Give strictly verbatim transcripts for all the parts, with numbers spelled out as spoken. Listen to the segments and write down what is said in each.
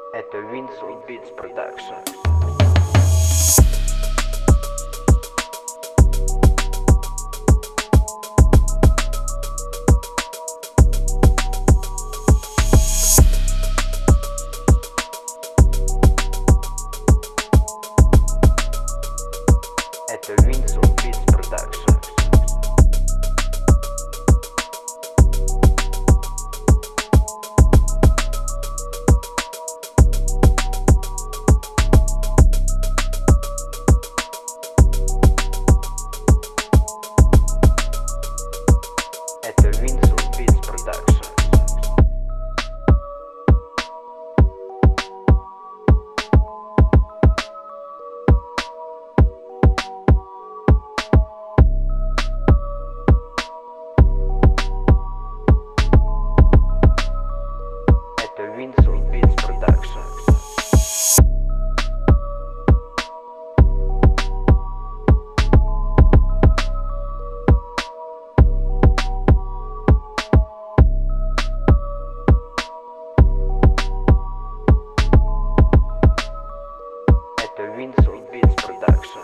Это Winslow Beats Production. Это Winslow Beats Production. Это Winslow Beats Production. Это Winslow Beats Production. Это Winslow Beats Production.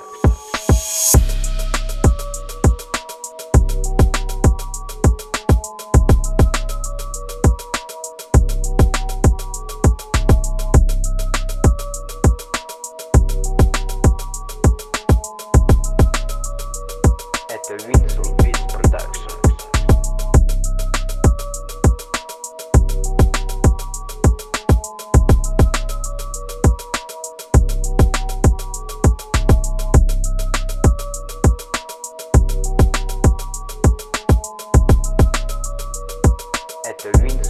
Это Winslow Beats Production. Это Winslow